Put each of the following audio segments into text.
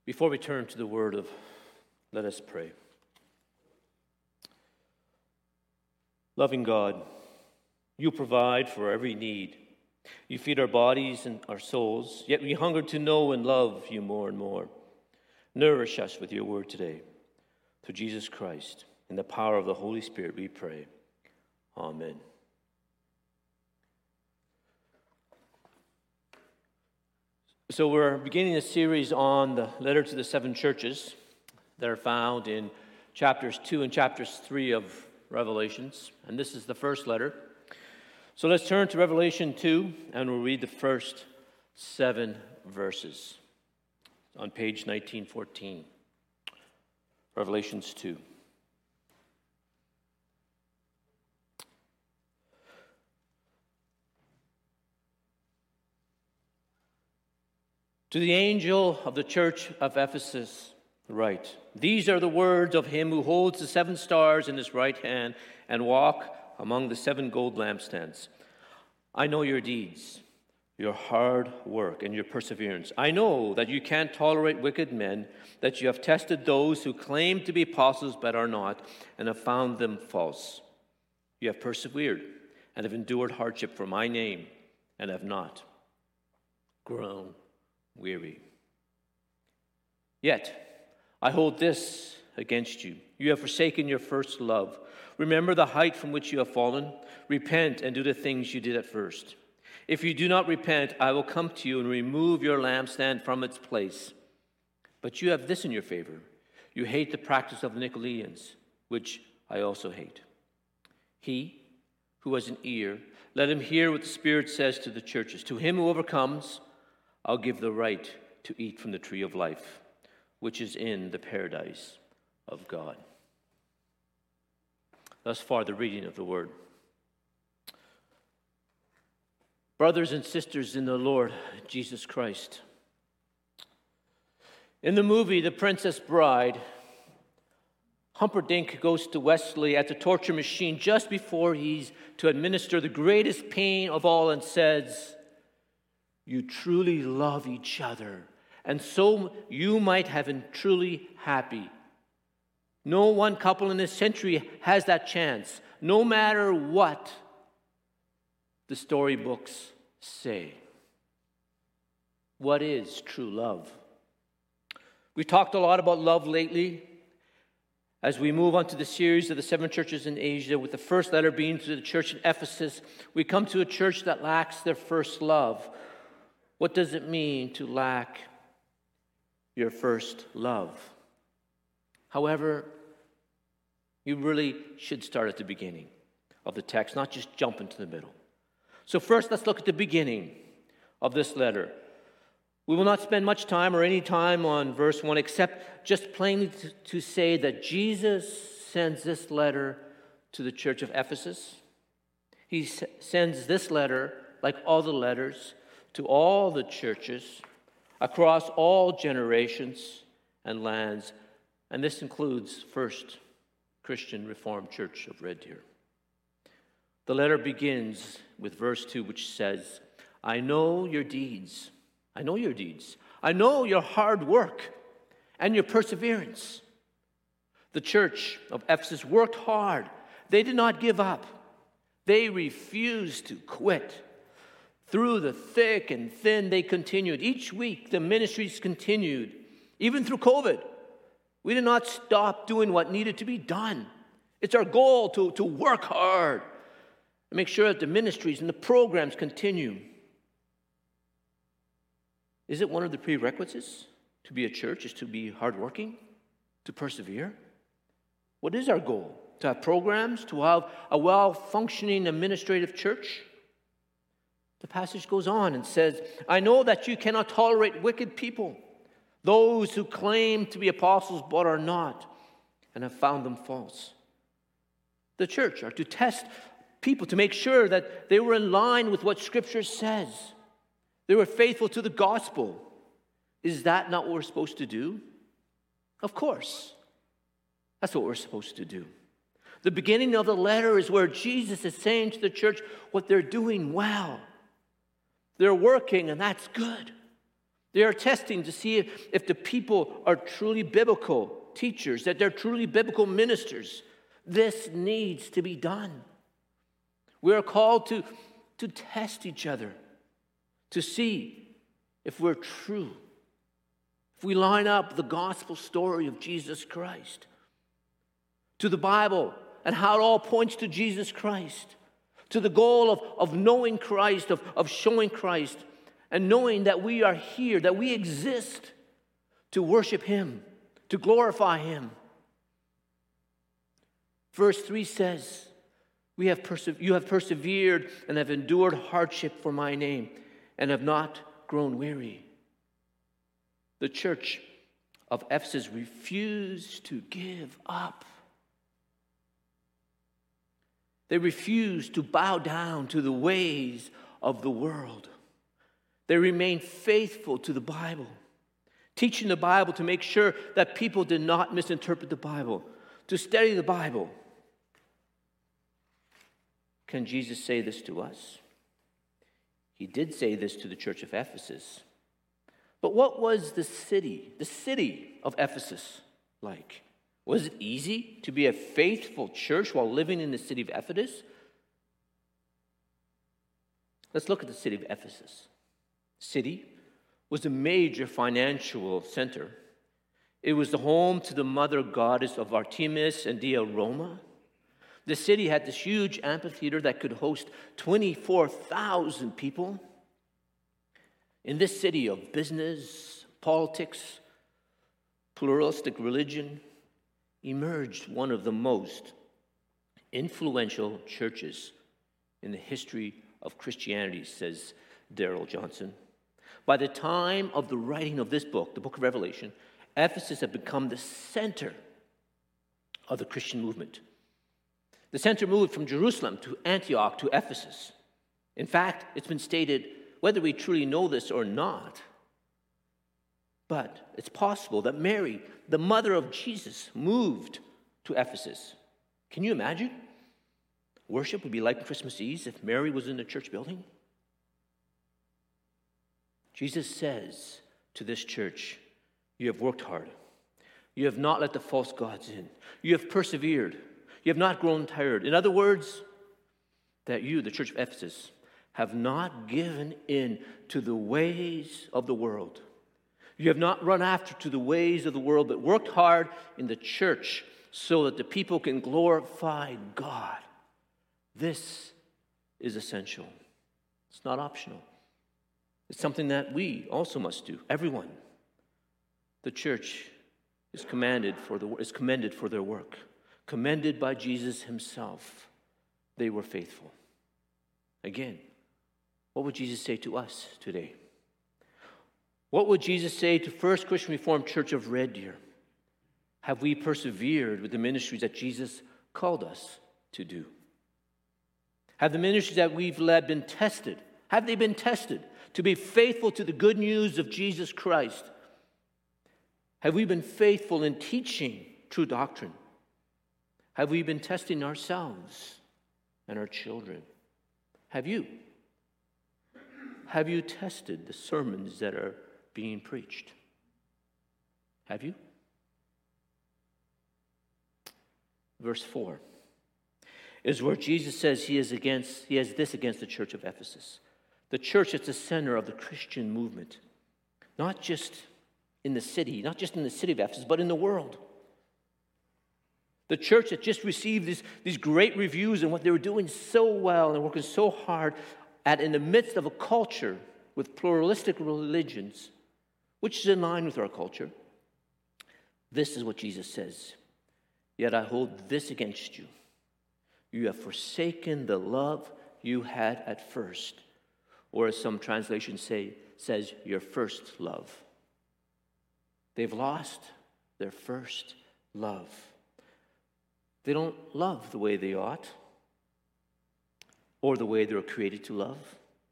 Before we turn to the word, let us pray. Loving God, you provide for every need. You feed our bodies and our souls, yet we hunger to know and love you more and more. Nourish us with your word today. Through Jesus Christ, in the power of the Holy Spirit, we pray. Amen. So we're beginning a series on the letter to the seven churches that are found in chapters 2 and chapters 3 of Revelations. And this is the first letter. So let's turn to Revelation 2, and we'll read the first 7 verses on page 1914. Revelations 2. To the angel of the church of Ephesus write, these are the words of him who holds the 7 stars in his right hand and walk among the 7 gold lampstands. I know your deeds, your hard work, and your perseverance. I know that you can't tolerate wicked men, that you have tested those who claim to be apostles but are not, and have found them false. You have persevered and have endured hardship for my name, and have not grown weary. Yet I hold this against you. You have forsaken your first love. Remember the height from which you have fallen. Repent and do the things you did at first. If you do not repent, I will come to you and remove your lampstand from its place. But you have this in your favor. You hate the practice of the Nicolaitans, which I also hate. He who has an ear, let him hear what the Spirit says to the churches. To him who overcomes, I'll give the right to eat from the tree of life, which is in the paradise of God. Thus far, the reading of the word. Brothers and sisters in the Lord Jesus Christ, in the movie The Princess Bride, Humperdinck goes to Wesley at the torture machine just before he's to administer the greatest pain of all and says, you truly love each other, and so you might have been truly happy. No one couple in this century has that chance, no matter what the storybooks say. What is true love? We've talked a lot about love lately as we move on to the series of the 7 churches in Asia, with the first letter being to the church in Ephesus. We come to a church that lacks their first love. What does it mean to lack your first love? However, you really should start at the beginning of the text, not just jump into the middle. So first, let's look at the beginning of this letter. We will not spend much time or any time on verse 1, except just plainly to say that Jesus sends this letter to the church of Ephesus. He sends this letter, like all the letters, to all the churches across all generations and lands, and this includes First Christian Reformed Church of Red Deer. The letter begins with verse 2, which says, I know your deeds. I know your deeds. I know your hard work and your perseverance. The church of Ephesus worked hard. They did not give up. They refused to quit. Through the thick and thin, they continued. Each week, the ministries continued. Even through COVID, we did not stop doing what needed to be done. It's our goal to work hard and make sure that the ministries and the programs continue. Is it one of the prerequisites to be a church is to be hardworking, to persevere? What is our goal? To have programs, to have a well-functioning administrative church? The passage goes on and says, I know that you cannot tolerate wicked people, those who claim to be apostles but are not, and have found them false. The church are to test people to make sure that they were in line with what Scripture says. They were faithful to the gospel. Is that not what we're supposed to do? Of course. That's what we're supposed to do. The beginning of the letter is where Jesus is saying to the church what they're doing well. They're working, and that's good. They are testing to see if the people are truly biblical teachers, that they're truly biblical ministers. This needs to be done. We are called to test each other, to see if we're true, if we line up the gospel story of Jesus Christ to the Bible and how it all points to Jesus Christ, to the goal of knowing Christ, of showing Christ, and knowing that we are here, that we exist to worship Him, to glorify Him. Verse 3 says, you have persevered and have endured hardship for my name and have not grown weary. The church of Ephesus refused to give up. They refused to bow down to the ways of the world. They remained faithful to the Bible, teaching the Bible to make sure that people did not misinterpret the Bible, to study the Bible. Can Jesus say this to us? He did say this to the church of Ephesus. But what was the city of Ephesus like? Was it easy to be a faithful church while living in the city of Ephesus? Let's look at the city of Ephesus. The city was a major financial center. It was the home to the mother goddess of Artemis and Dea Roma. The city had this huge amphitheater that could host 24,000 people. In this city of business, politics, pluralistic religion, emerged one of the most influential churches in the history of Christianity, says Darrell Johnson. By the time of the writing of this book, the book of Revelation, Ephesus had become the center of the Christian movement. The center moved from Jerusalem to Antioch to Ephesus. In fact, it's been stated, whether we truly know this or not, but it's possible that Mary, the mother of Jesus, moved to Ephesus. Can you imagine? Worship would be like Christmas Eve if Mary was in the church building. Jesus says to this church, you have worked hard. You have not let the false gods in. You have persevered. You have not grown tired. In other words, that you, the church of Ephesus, have not given in to the ways of the world. You have not run after to the ways of the world, but worked hard in the church so that the people can glorify God. This is essential. It's not optional. It's something that we also must do, everyone. The church is commended for their work. Commended by Jesus himself, they were faithful. Again, what would Jesus say to us today? What would Jesus say to First Christian Reformed Church of Red Deer? Have we persevered with the ministries that Jesus called us to do? Have the ministries that we've led been tested? Have they been tested to be faithful to the good news of Jesus Christ? Have we been faithful in teaching true doctrine? Have we been testing ourselves and our children? Have you? Have you tested the sermons that are being preached? Have you? Verse 4 is where Jesus says he has this against the church of Ephesus. The church is the center of the Christian movement, not just in the city of Ephesus, but in the world. The church that just received these great reviews and what they were doing so well and working so hard at in the midst of a culture with pluralistic religions, which is in line with our culture. This is what Jesus says. Yet I hold this against you. You have forsaken the love you had at first. Or as some translations says, your first love. They've lost their first love. They don't love the way they ought or the way they were created to love.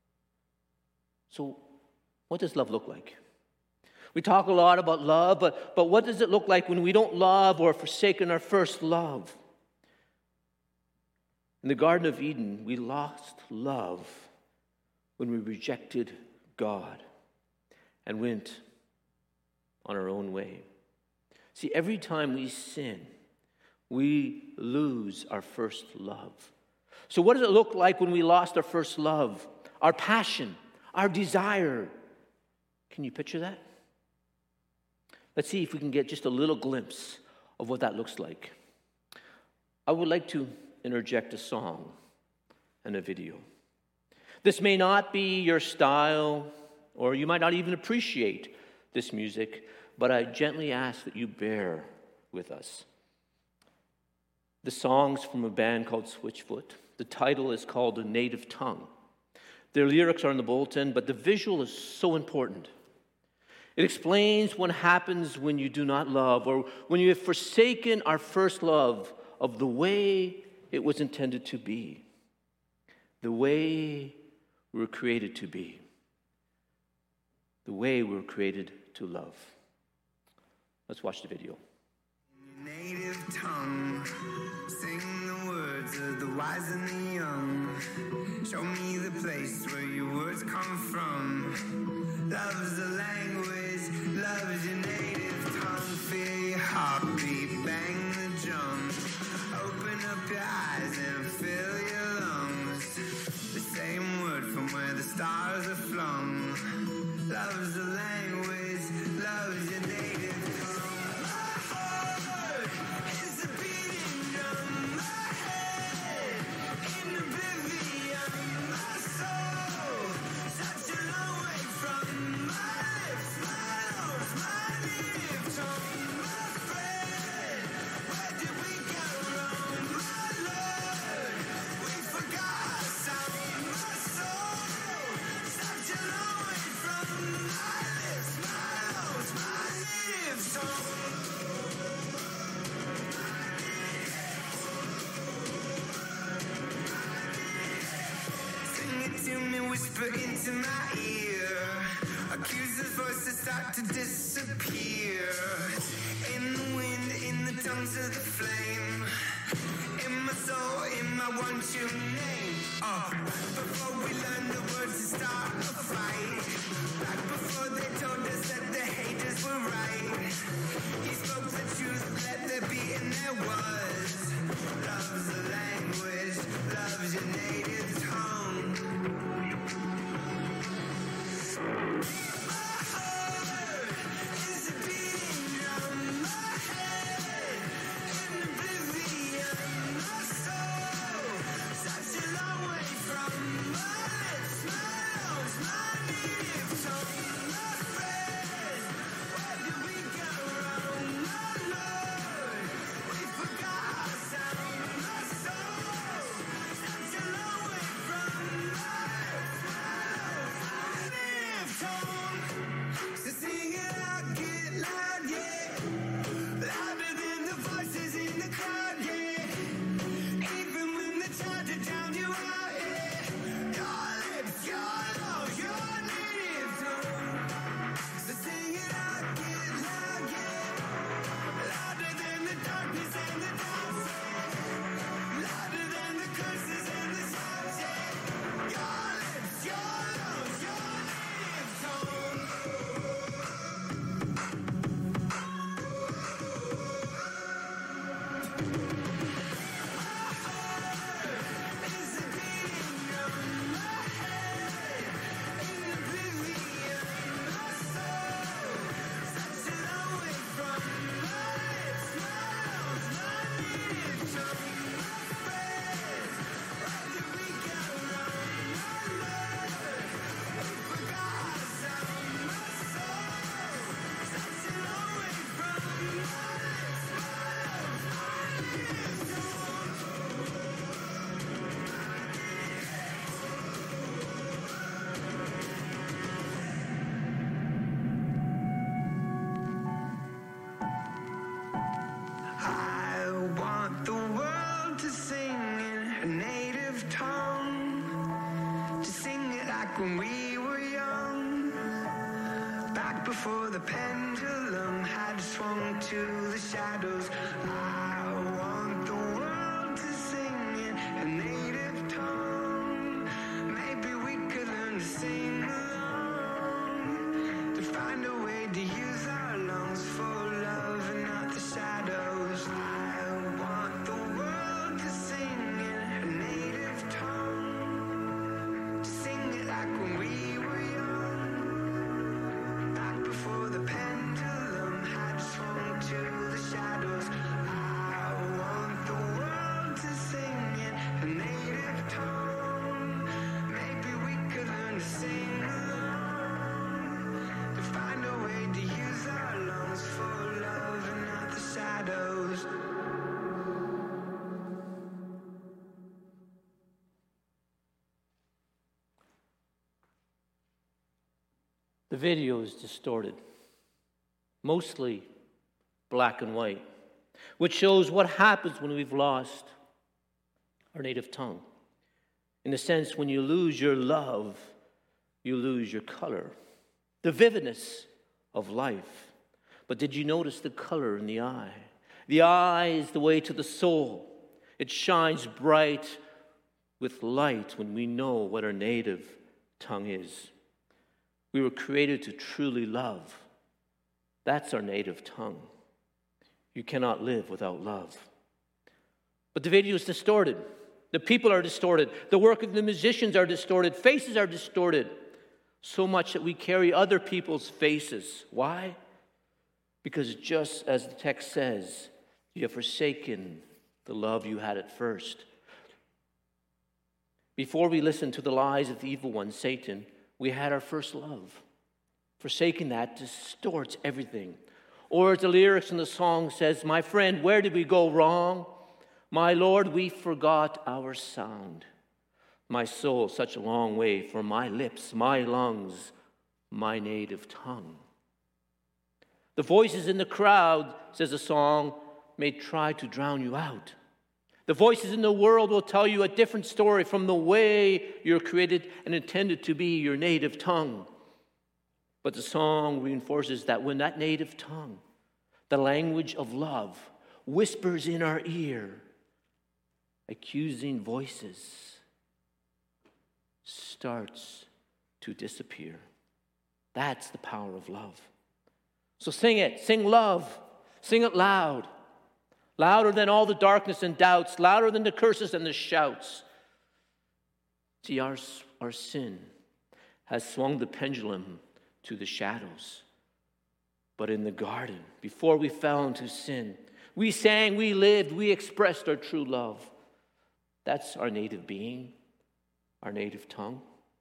So what does love look like? We talk a lot about love, but what does it look like when we don't love or forsaken our first love? In the Garden of Eden, we lost love when we rejected God. and went on our own way. See, every time we sin, we lose our first love. So what does it look like when we lost our first love? Our passion, our desire. Can you picture that? Let's see if we can get just a little glimpse of what that looks like. I would like to interject a song and a video. This may not be your style, or you might not even appreciate this music, but I gently ask that you bear with us. The song's from a band called Switchfoot. The title is called A Native Tongue. Their lyrics are in the bulletin, but the visual is so important. It explains what happens when you do not love, or when you have forsaken our first love of the way it was intended to be, the way we were created to be, the way we were created to love. Let's watch the video. Native tongue, sing the words of the wise and the young. Show me the place where your words come from. Love's a language, love's your native tongue. Feel your heartbeat, bang the drum. Open up your eyes and fill your lungs. The same word from where the stars are flung. Love's a language, love's your native tongue. Whisper into my ear. Accusers' voices start to disappear. In the wind, in the tongues of the flame. In my soul, in my one true name. Before we learn the words to start a fight. Back before they told us that the haters were right. He spoke the truth, let there be, and there was. Love's a language, love's your native tongue. When we were young, back before the pendulum had swung to the shadows, I want the world to sing in a native tongue. Maybe we could learn to sing along, to find shadows. The video is distorted, mostly black and white, which shows what happens when we've lost our native tongue. In the sense, when you lose your love, you lose your color, the vividness of life. But did you notice the color in the eye? The eye is the way to the soul. It shines bright with light when we know what our native tongue is. We were created to truly love. That's our native tongue. You cannot live without love. But the video is distorted. The people are distorted. The work of the musicians are distorted. Faces are distorted. So much that we carry other people's faces. Why? Because just as the text says, you have forsaken the love you had at first. Before we listened to the lies of the evil one, Satan, we had our first love. Forsaking that distorts everything. Or as the lyrics in the song says, my friend, where did we go wrong? My Lord, we forgot our sound. My soul, such a long way from my lips, my lungs, my native tongue. The voices in the crowd, says the song, may try to drown you out. The voices in the world will tell you a different story from the way you're created and intended to be your native tongue. But the song reinforces that when that native tongue, the language of love, whispers in our ear, accusing voices starts to disappear. That's the power of love. So sing it, sing love, sing it loud. Louder than all the darkness and doubts, louder than the curses and the shouts. See, our sin has swung the pendulum to the shadows. But in the garden, before we fell into sin, we sang, we lived, we expressed our true love. That's our native being, our native tongue.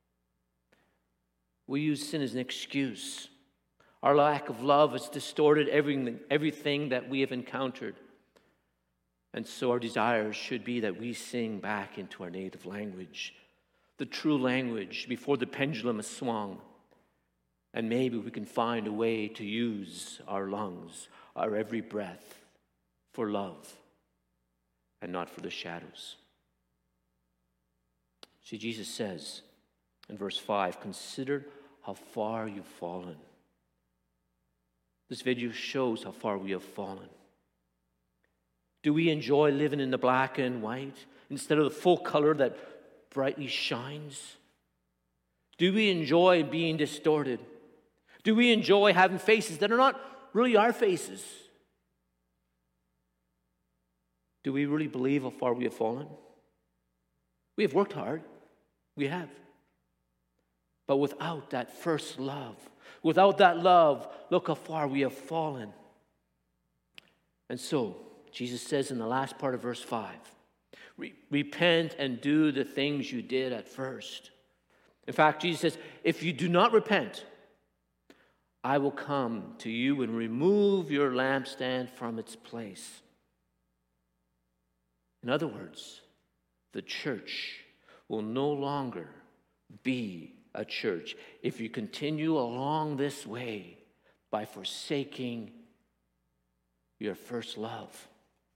We use sin as an excuse. Our lack of love has distorted everything that we have encountered. And so our desires should be that we sing back into our native language, the true language before the pendulum is swung. And maybe we can find a way to use our lungs, our every breath, for love and not for the shadows. See, Jesus says in verse 5, consider how far you've fallen. This video shows how far we have fallen. Do we enjoy living in the black and white instead of the full color that brightly shines? Do we enjoy being distorted? Do we enjoy having faces that are not really our faces? Do we really believe how far we have fallen? We have worked hard. We have. But without that first love, without that love, look how far we have fallen. And so, Jesus says in the last part of verse 5, repent and do the things you did at first. In fact, Jesus says, if you do not repent, I will come to you and remove your lampstand from its place. In other words, the church will no longer be a church if you continue along this way by forsaking your first love.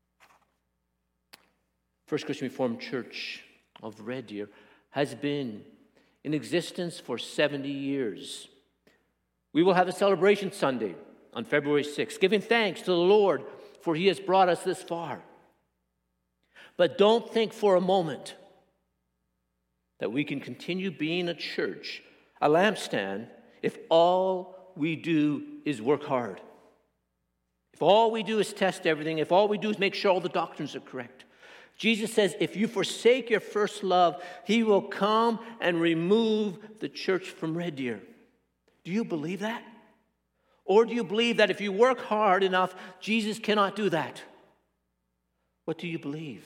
First Christian Reformed Church of Red Deer has been in existence for 70 years. We will have a celebration Sunday on February 6th, giving thanks to the Lord for He has brought us this far. But don't think for a moment that we can continue being a church, a lampstand, if all we do is work hard. If all we do is test everything, if all we do is make sure all the doctrines are correct. Jesus says, if you forsake your first love, He will come and remove the church from Red Deer. Do you believe that? Or do you believe that if you work hard enough, Jesus cannot do that? What do you believe?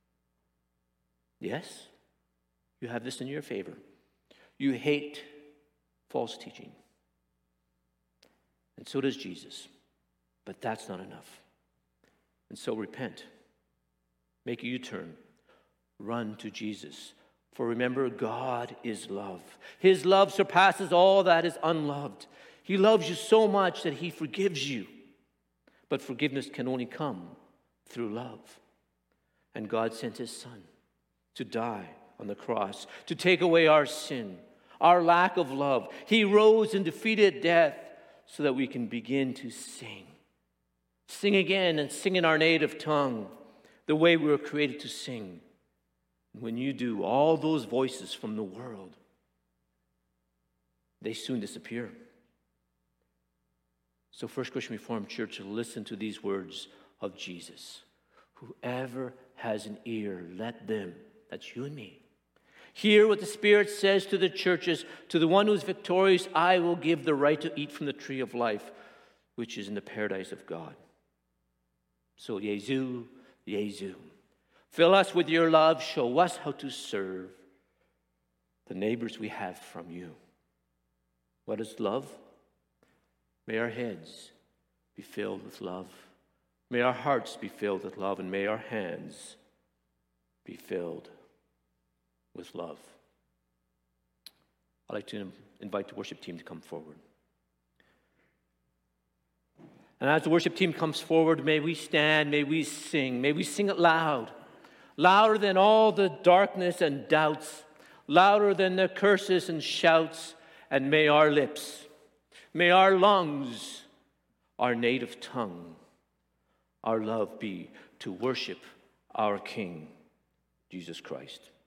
Yes, you have this in your favor. You hate false teaching. And so does Jesus. But that's not enough. And so repent. Make a U-turn. Run to Jesus. For remember, God is love. His love surpasses all that is unloved. He loves you so much that he forgives you. But forgiveness can only come through love. And God sent his Son to die on the cross, to take away our sin, our lack of love. He rose and defeated death so that we can begin to sing. Sing again and sing in our native tongue, the way we were created to sing. When you do, all those voices from the world, they soon disappear. So First Christian Reformed Church, listen to these words of Jesus. Whoever has an ear, let them, that's you and me, hear what the Spirit says to the churches. To the one who is victorious, I will give the right to eat from the tree of life, which is in the paradise of God. So, Jesu, Jesu, fill us with your love. Show us how to serve the neighbors we have from you. What is love? May our heads be filled with love. May our hearts be filled with love, and may our hands be filled with love. I'd like to invite the worship team to come forward. And as the worship team comes forward, may we stand, may we sing it loud, louder than all the darkness and doubts, louder than the curses and shouts, and may our lips, may our lungs, our native tongue, our love be to worship our King, Jesus Christ.